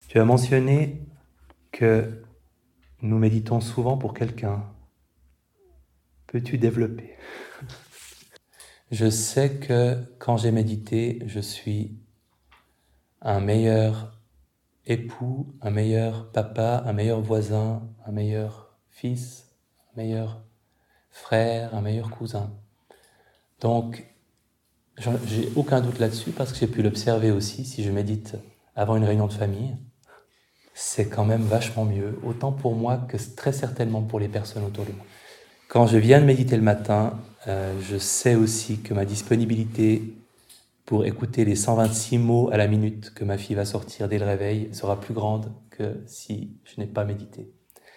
Tu as mentionné que nous méditons souvent pour quelqu'un. Peux-tu développer? Je sais que quand j'ai médité, je suis un meilleur époux, un meilleur papa, un meilleur voisin, un meilleur fils, un meilleur frère, un meilleur cousin. Donc, j'ai aucun doute là-dessus parce que j'ai pu l'observer aussi si je médite avant une réunion de famille. C'est quand même vachement mieux, autant pour moi que très certainement pour les personnes autour de moi. Quand je viens de méditer le matin, je sais aussi que ma disponibilité pour écouter les 126 mots à la minute que ma fille va sortir dès le réveil sera plus grande que si je n'ai pas médité.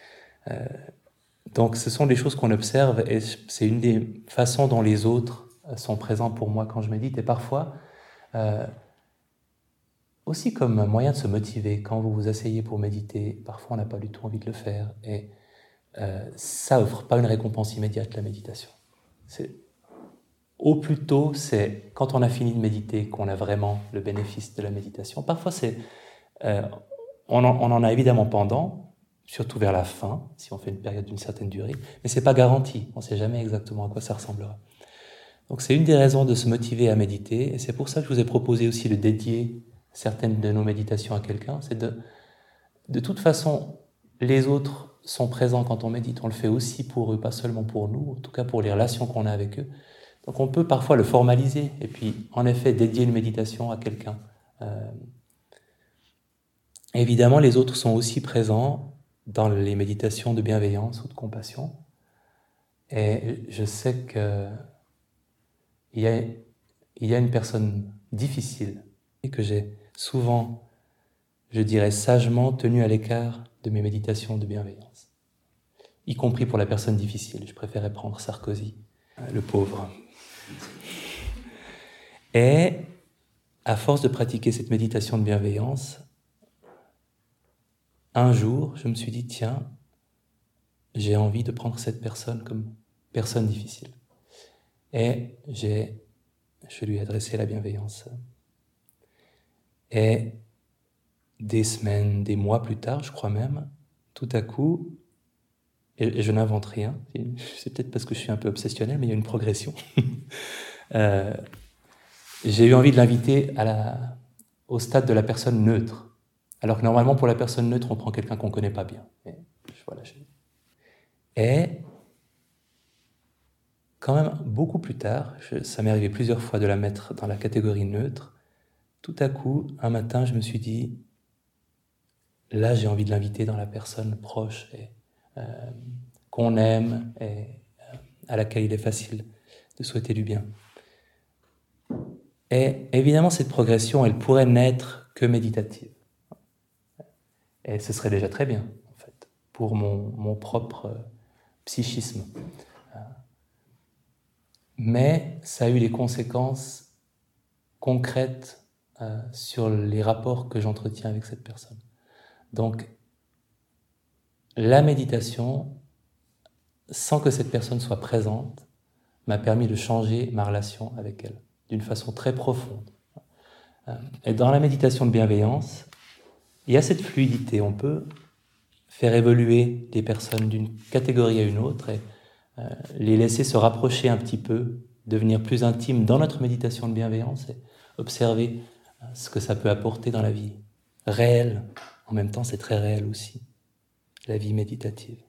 Donc ce sont des choses qu'on observe et c'est une des façons dont les autres sont présents pour moi quand je médite. Et parfois, aussi comme moyen de se motiver, quand vous vous asseyez pour méditer, parfois on n'a pas du tout envie de le faire et ça offre pas une récompense immédiate, la méditation. Au plus tôt, c'est quand on a fini de méditer qu'on a vraiment le bénéfice de la méditation. Parfois, on en a évidemment pendant, surtout vers la fin, si on fait une période d'une certaine durée, mais c'est pas garanti. On ne sait jamais exactement à quoi ça ressemblera. Donc c'est une des raisons de se motiver à méditer, et c'est pour ça que je vous ai proposé aussi de dédier certaines de nos méditations à quelqu'un. C'est de toute façon, les autres sont présents quand on médite, on le fait aussi pour eux, pas seulement pour nous, en tout cas pour les relations qu'on a avec eux. Donc on peut parfois le formaliser et puis en effet dédier une méditation à quelqu'un. Évidemment, les autres sont aussi présents dans les méditations de bienveillance ou de compassion. Et je sais que il y a une personne difficile et que j'ai souvent, je dirais sagement, tenu à l'écart de mes méditations de bienveillance. Y compris pour la personne difficile. Je préférais prendre Sarkozy, le pauvre. Et à force de pratiquer cette méditation de bienveillance, un jour, je me suis dit, tiens, j'ai envie de prendre cette personne comme personne difficile. Et je lui ai adressé la bienveillance. Et des semaines, des mois plus tard, je crois même, tout à coup, et je n'invente rien, c'est peut-être parce que je suis un peu obsessionnel, mais il y a une progression. J'ai eu envie de l'inviter au stade de la personne neutre. Alors que normalement, pour la personne neutre, on prend quelqu'un qu'on ne connaît pas bien. Et quand même, beaucoup plus tard, ça m'est arrivé plusieurs fois de la mettre dans la catégorie neutre, tout à coup, un matin, je me suis dit, là, j'ai envie de l'inviter dans la personne proche et qu'on aime et à laquelle il est facile de souhaiter du bien. Et évidemment, cette progression, elle pourrait n'être que méditative. Et ce serait déjà très bien, en fait, pour mon propre psychisme. Mais ça a eu des conséquences concrètes sur les rapports que j'entretiens avec cette personne. Donc, la méditation, sans que cette personne soit présente, m'a permis de changer ma relation avec elle d'une façon très profonde. Et dans la méditation de bienveillance, il y a cette fluidité. On peut faire évoluer les personnes d'une catégorie à une autre et les laisser se rapprocher un petit peu, devenir plus intimes dans notre méditation de bienveillance et observer ce que ça peut apporter dans la vie réelle. En même temps, c'est très réel aussi, la vie méditative.